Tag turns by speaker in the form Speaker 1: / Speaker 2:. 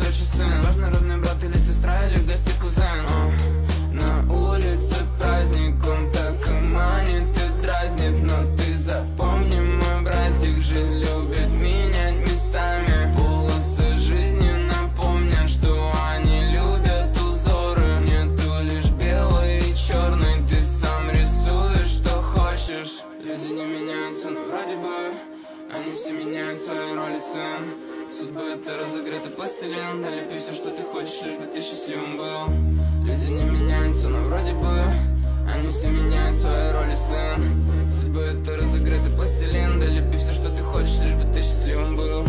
Speaker 1: короче, сын. Важно, родной брат или сестра, или в гости кузен. На улице праздник, он так и манит и дразнит. Но ты запомни, мой братик же любит менять местами. Полосы жизни напомнят, что они любят узоры. Нету лишь белый и черный, ты сам рисуешь, что хочешь. Люди не меняются, но вроде бы они все меняют свои роли, сын. Судьба — это разогретый пластилин. Налепи все, что ты хочешь, лишь бы ты счастливым был. Люди не меняются, но вроде бы они все меняют свои роли, сын. Судьба — это разогретый пластилин. Налепи все, что ты хочешь, лишь бы ты счастливым был.